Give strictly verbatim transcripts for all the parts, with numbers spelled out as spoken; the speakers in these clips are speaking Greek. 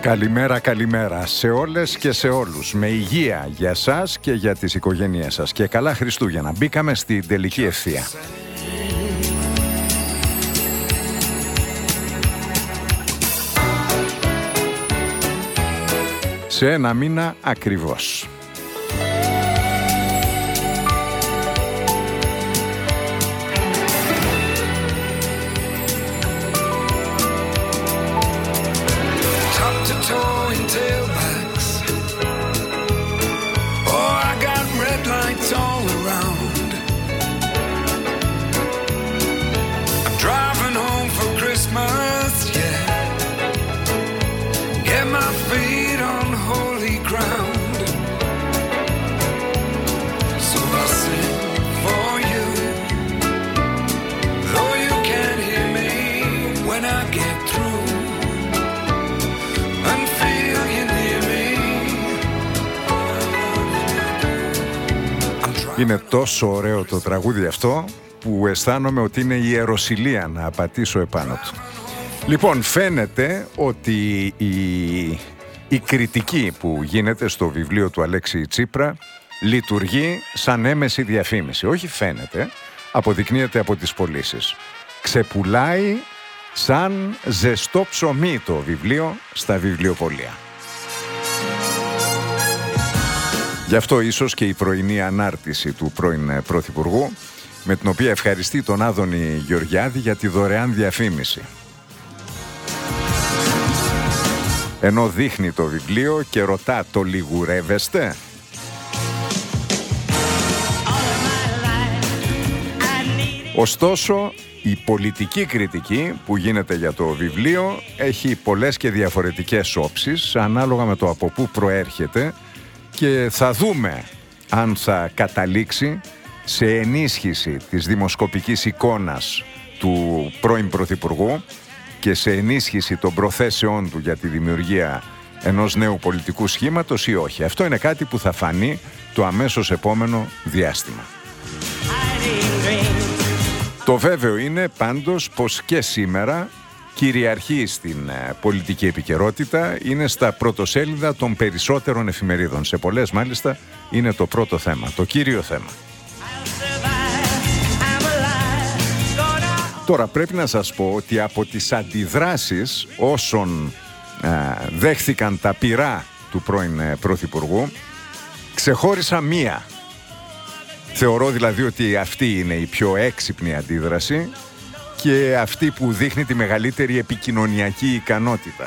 Καλημέρα, καλημέρα σε όλες και σε όλους. Με υγεία για σας και για τις οικογένειές σας. Και καλά Χριστούγεννα. Μπήκαμε στην τελική ευθεία. Σε ένα μήνα ακριβώς. Είναι τόσο ωραίο το τραγούδι αυτό που αισθάνομαι ότι είναι η ιεροσυλία να πατήσω επάνω του. Λοιπόν, φαίνεται ότι η, η κριτική που γίνεται στο βιβλίο του Αλέξη Τσίπρα λειτουργεί σαν έμεση διαφήμιση. Όχι φαίνεται, αποδεικνύεται από τις πωλήσεις. Ξεπουλάει σαν ζεστό ψωμί το βιβλίο στα βιβλιοπωλεία. Γι' αυτό ίσως και η πρωινή ανάρτηση του πρώην Πρωθυπουργού, με την οποία ευχαριστεί τον Άδωνη Γεωργιάδη για τη δωρεάν διαφήμιση. Ενώ δείχνει το βιβλίο και ρωτά, το λιγουρεύεστε? Ωστόσο, η πολιτική κριτική που γίνεται για το βιβλίο έχει πολλές και διαφορετικές όψεις, ανάλογα με το από πού προέρχεται, και θα δούμε αν θα καταλήξει σε ενίσχυση της δημοσκοπικής εικόνας του πρώην Πρωθυπουργού και σε ενίσχυση των προθέσεών του για τη δημιουργία ενός νέου πολιτικού σχήματος ή όχι. Αυτό είναι κάτι που θα φανεί το αμέσως επόμενο διάστημα. Το βέβαιο είναι πάντως πως και σήμερα κυριαρχεί στην πολιτική επικαιρότητα, είναι στα πρωτοσέλιδα των περισσότερων εφημερίδων. Σε πολλές μάλιστα είναι το πρώτο θέμα, το κύριο θέμα. Τώρα πρέπει να σας πω ότι από τις αντιδράσεις όσων α, δέχθηκαν τα πυρά του πρώην Πρωθυπουργού, ξεχώρισα μία. Θεωρώ δηλαδή ότι αυτή είναι η πιο έξυπνη αντίδραση και αυτή που δείχνει τη μεγαλύτερη επικοινωνιακή ικανότητα.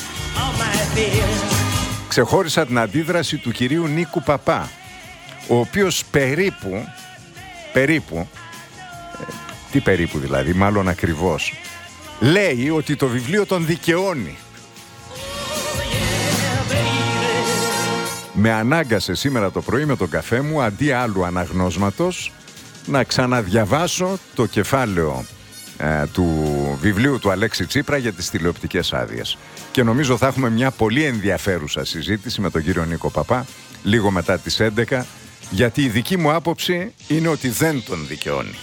Ξεχώρισα την αντίδραση του κυρίου Νίκου Παπά, ο οποίος περίπου, περίπου, ε, τι περίπου δηλαδή, μάλλον ακριβώς, λέει ότι το βιβλίο τον δικαιώνει. Με ανάγκασε σήμερα το πρωί με τον καφέ μου, αντί άλλου αναγνώσματος, να ξαναδιαβάσω το κεφάλαιο του βιβλίου του Αλέξη Τσίπρα για τις τηλεοπτικές άδειες. Και νομίζω θα έχουμε μια πολύ ενδιαφέρουσα συζήτηση με τον κύριο Νίκο Παπά λίγο μετά τις έντεκα, γιατί η δική μου άποψη είναι ότι δεν τον δικαιώνει.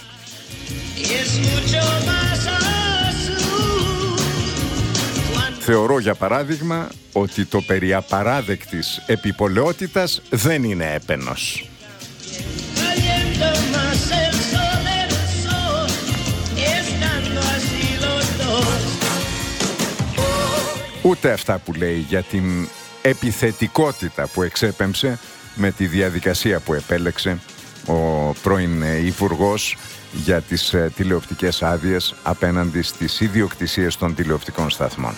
Θεωρώ για παράδειγμα ότι το περί απαράδεκτης επιπολαιότητας δεν είναι έπαινος. Ούτε αυτά που λέει για την επιθετικότητα που εξέπεμψε με τη διαδικασία που επέλεξε ο πρώην Υπουργός για τις τηλεοπτικές άδειες απέναντι στις ιδιοκτησίες των τηλεοπτικών σταθμών.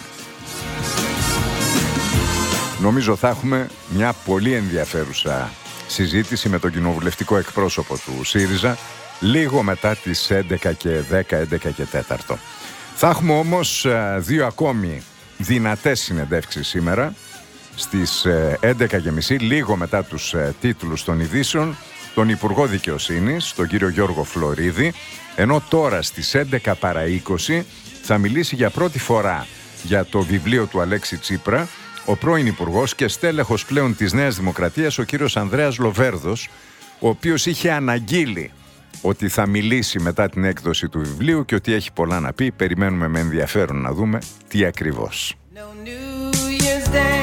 Νομίζω θα έχουμε μια πολύ ενδιαφέρουσα συζήτηση με τον κοινοβουλευτικό εκπρόσωπο του ΣΥΡΙΖΑ λίγο μετά τις έντεκα και δέκα, έντεκα και τέσσερα. Θα έχουμε όμως δύο ακόμη δυνατές συνεντεύξεις σήμερα στις έντεκα και μισή, λίγο μετά τους τίτλους των ειδήσεων, τον Υπουργό Δικαιοσύνης, τον κύριο Γιώργο Φλωρίδη, ενώ τώρα στις έντεκα παρά είκοσι θα μιλήσει για πρώτη φορά για το βιβλίο του Αλέξη Τσίπρα ο πρώην Υπουργός και στέλεχος πλέον της Νέας Δημοκρατίας, ο κύριος Ανδρέας Λοβέρδος, ο οποίος είχε αναγγείλει ότι θα μιλήσει μετά την έκδοση του βιβλίου και ότι έχει πολλά να πει. Περιμένουμε με ενδιαφέρον να δούμε τι ακριβώς. No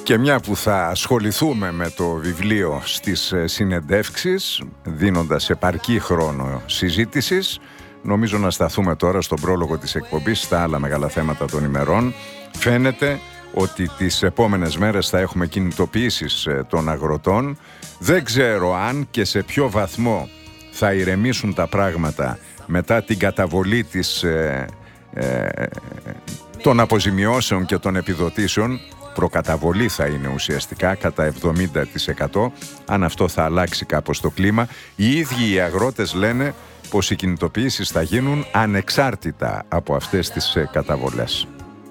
Και μια που θα ασχοληθούμε με το βιβλίο στις συνεντεύξεις, δίνοντας επαρκή χρόνο συζήτησης, νομίζω να σταθούμε τώρα στον πρόλογο της εκπομπής στα άλλα μεγάλα θέματα των ημερών. Φαίνεται ότι τις επόμενες μέρες θα έχουμε κινητοποιήσεις των αγροτών. Δεν ξέρω αν και σε ποιο βαθμό θα ηρεμήσουν τα πράγματα μετά την καταβολή της, ε, ε, των αποζημιώσεων και των επιδοτήσεων. Προκαταβολή θα είναι ουσιαστικά κατά εβδομήντα τοις εκατό, αν αυτό θα αλλάξει κάπως το κλίμα. Οι ίδιοι οι αγρότες λένε πως οι κινητοποιήσεις θα γίνουν ανεξάρτητα από αυτές τις καταβολές.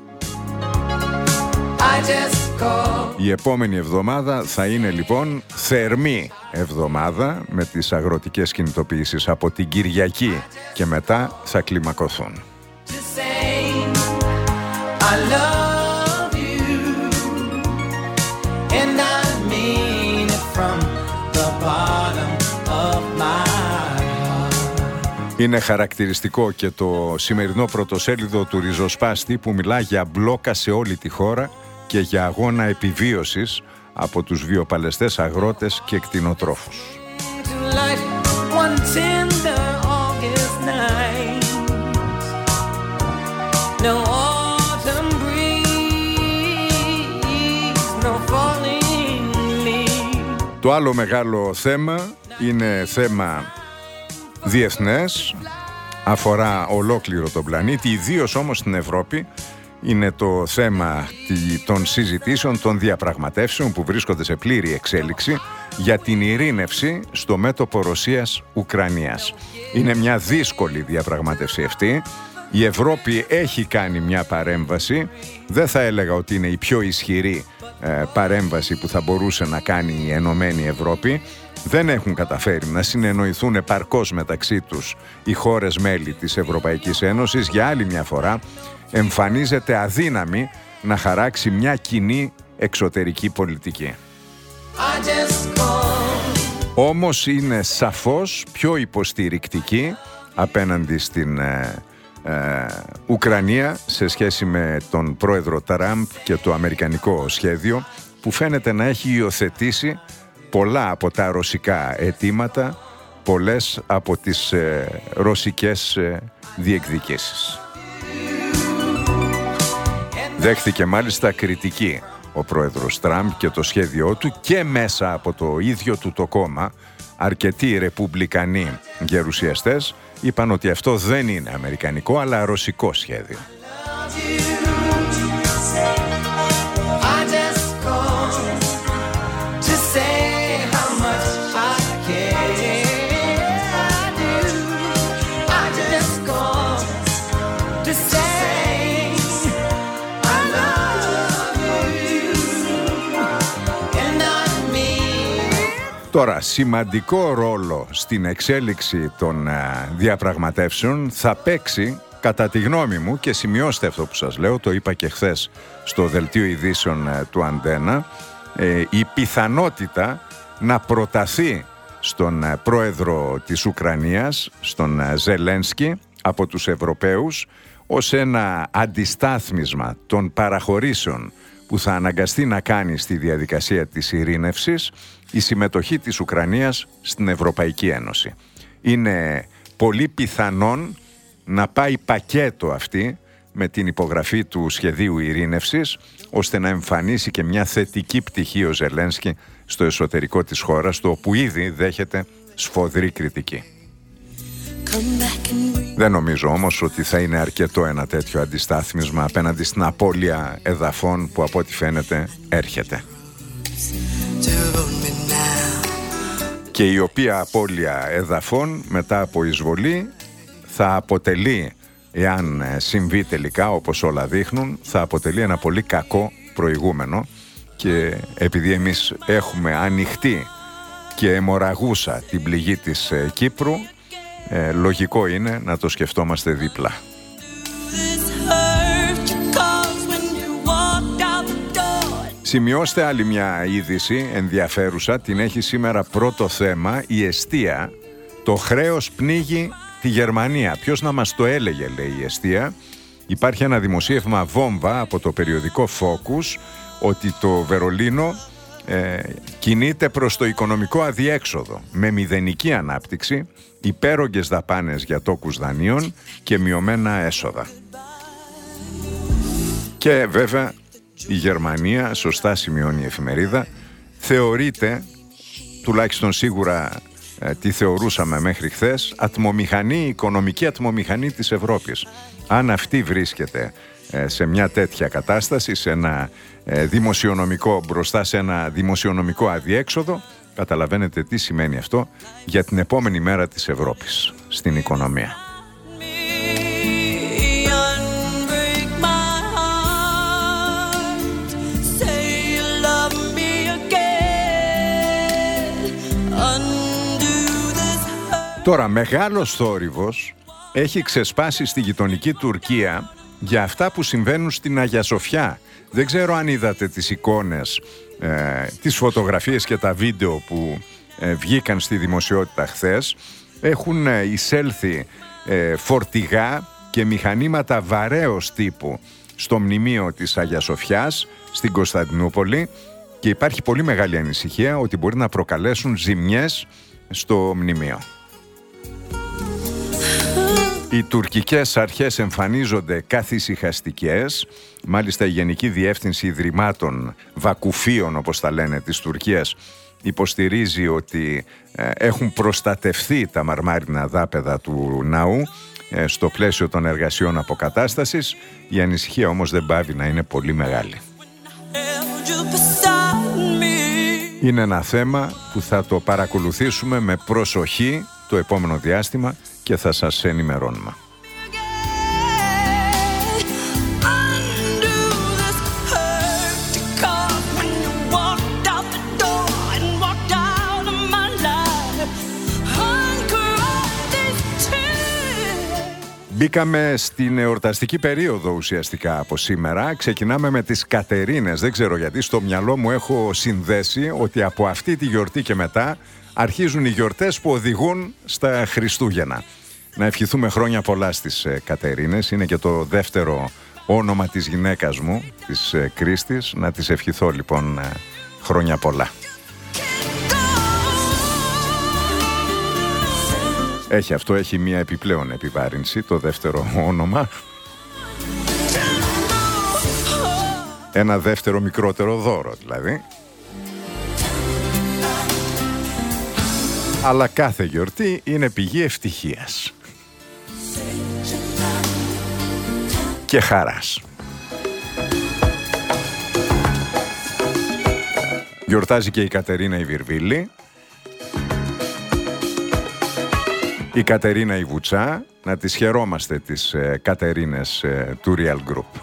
Η επόμενη εβδομάδα θα είναι λοιπόν θερμή εβδομάδα με τις αγροτικές κινητοποιήσεις. Από την Κυριακή και μετά θα κλιμακωθούν. Είναι χαρακτηριστικό και το σημερινό πρωτοσέλιδο του Ριζοσπάστη που μιλά για μπλόκα σε όλη τη χώρα και για αγώνα επιβίωσης από τους βιοπαλαιστές αγρότες και κτηνοτρόφους. Το άλλο μεγάλο θέμα είναι θέμα διεθνές, αφορά ολόκληρο τον πλανήτη, ιδίως όμως στην Ευρώπη. Είναι το θέμα των συζητήσεων, των διαπραγματεύσεων που βρίσκονται σε πλήρη εξέλιξη για την ειρήνευση στο μέτωπο Ρωσίας-Ουκρανίας. Είναι μια δύσκολη διαπραγματεύση αυτή. Η Ευρώπη έχει κάνει μια παρέμβαση, δεν θα έλεγα ότι είναι η πιο ισχυρή ε, παρέμβαση που θα μπορούσε να κάνει η Ενωμένη Ευρώπη. Δεν έχουν καταφέρει να συνεννοηθούν επαρκώς μεταξύ τους οι χώρες μέλη της Ευρωπαϊκής Ένωσης. Για άλλη μια φορά εμφανίζεται αδύναμη να χαράξει μια κοινή εξωτερική πολιτική. Όμως είναι σαφώς πιο υποστηρικτική απέναντι στην ε, ε, Ουκρανία σε σχέση με τον πρόεδρο Τραμπ και το αμερικανικό σχέδιο που φαίνεται να έχει υιοθετήσει πολλά από τα ρωσικά αιτήματα, πολλές από τις ε, ρωσικές ε, διεκδικήσεις. Δέχθηκε μάλιστα κριτική ο πρόεδρος Τραμπ και το σχέδιό του και μέσα από το ίδιο του το κόμμα. Αρκετοί ρεπουμπλικανοί γερουσιαστές είπαν ότι αυτό δεν είναι αμερικανικό αλλά ρωσικό σχέδιο. Τώρα, σημαντικό ρόλο στην εξέλιξη των α, διαπραγματεύσεων θα παίξει, κατά τη γνώμη μου, και σημειώστε αυτό που σας λέω, το είπα και χθες στο δελτίο ειδήσεων α, του Αντένα, ε, η πιθανότητα να προταθεί στον α, πρόεδρο της Ουκρανίας, στον α, Ζελένσκι, από τους Ευρωπαίους, ως ένα αντιστάθμισμα των παραχωρήσεων που θα αναγκαστεί να κάνει στη διαδικασία της ειρήνευσης η συμμετοχή της Ουκρανίας στην Ευρωπαϊκή Ένωση. Είναι πολύ πιθανόν να πάει πακέτο αυτή με την υπογραφή του σχεδίου ειρήνευσης, ώστε να εμφανίσει και μια θετική πτυχή ο Ζελένσκι στο εσωτερικό της χώρας, το όπου ήδη δέχεται σφοδρή κριτική. Δεν νομίζω όμως ότι θα είναι αρκετό ένα τέτοιο αντιστάθμισμα απέναντι στην απώλεια εδαφών που από ό,τι φαίνεται έρχεται. Και η οποία απώλεια εδαφών μετά από εισβολή θα αποτελεί, εάν συμβεί τελικά όπως όλα δείχνουν, θα αποτελεί ένα πολύ κακό προηγούμενο, και επειδή εμείς έχουμε ανοιχτή και αιμορραγούσα την πληγή της Κύπρου, ε, λογικό είναι να το σκεφτόμαστε δίπλα. Σημειώστε άλλη μια είδηση ενδιαφέρουσα, την έχει σήμερα πρώτο θέμα η εστία. Το χρέος πνίγει τη Γερμανία. Ποιος να μας το έλεγε, λέει η εστία. Υπάρχει ένα δημοσίευμα βόμβα από το περιοδικό Focus, ότι το Βερολίνο ε, κινείται προς το οικονομικό αδιέξοδο με μηδενική ανάπτυξη, υπέρογγες δαπάνες για τόκους δανείων και μειωμένα έσοδα. Και βέβαια η Γερμανία, σωστά σημειώνει η εφημερίδα, θεωρείται, τουλάχιστον σίγουρα ε, τι θεωρούσαμε μέχρι χθες, ατμομηχανή, οικονομική ατμομηχανή της Ευρώπης. Αν αυτή βρίσκεται ε, σε μια τέτοια κατάσταση, σε ένα ε, δημοσιονομικό, μπροστά σε ένα δημοσιονομικό αδιέξοδο, καταλαβαίνετε τι σημαίνει αυτό για την επόμενη μέρα της Ευρώπης στην οικονομία. Τώρα, μεγάλος θόρυβος έχει ξεσπάσει στη γειτονική Τουρκία για αυτά που συμβαίνουν στην Αγία Σοφιά. Δεν ξέρω αν είδατε τις εικόνες, ε, τις φωτογραφίες και τα βίντεο που ε, βγήκαν στη δημοσιότητα χθες. Έχουν ε, εισέλθει ε, φορτηγά και μηχανήματα βαρέως τύπου στο μνημείο της Αγίας Σοφιάς στην Κωνσταντινούπολη και υπάρχει πολύ μεγάλη ανησυχία ότι μπορεί να προκαλέσουν ζημιές στο μνημείο. Οι τουρκικές αρχές εμφανίζονται καθησυχαστικές. Μάλιστα η Γενική Διεύθυνση Ιδρυμάτων Βακουφίων, όπως τα λένε, της Τουρκίας υποστηρίζει ότι ε, έχουν προστατευθεί τα μαρμάρινα δάπεδα του ναού ε, στο πλαίσιο των εργασιών αποκατάστασης. Η ανησυχία όμως δεν πάβει να είναι πολύ μεγάλη. Είναι ένα θέμα που θα το παρακολουθήσουμε με προσοχή το επόμενο διάστημα και θα σας ενημερώνουμε. Μπήκαμε στην εορταστική περίοδο ουσιαστικά από σήμερα. Ξεκινάμε με τις Κατερίνες. Δεν ξέρω γιατί στο μυαλό μου έχω συνδέσει ότι από αυτή τη γιορτή και μετά αρχίζουν οι γιορτές που οδηγούν στα Χριστούγεννα. Να ευχηθούμε χρόνια πολλά στις ε, Κατερίνες. Είναι και το δεύτερο όνομα της γυναίκας μου, της ε, Κρίστης. Να της ευχηθώ λοιπόν ε, χρόνια πολλά. Έχει αυτό, έχει μια επιπλέον επιβάρυνση, το δεύτερο όνομα. Ένα δεύτερο μικρότερο δώρο δηλαδή. Αλλά κάθε γιορτή είναι πηγή ευτυχίας και χαράς. Γιορτάζει και η Κατερίνα η Βυρβίλη, η Κατερίνα η Βουτσά. Να τις χαιρόμαστε τις ε, Κατερίνες ε, του Real Group.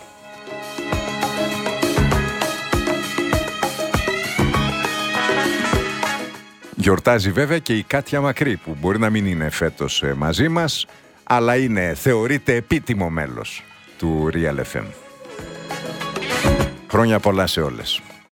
Γιορτάζει βέβαια και η Κάτια Μακρύ, που μπορεί να μην είναι φέτος ε, μαζί μας, αλλά είναι, θεωρείται επίτιμο μέλος του Real εφ εμ. Χρόνια πολλά σε όλες.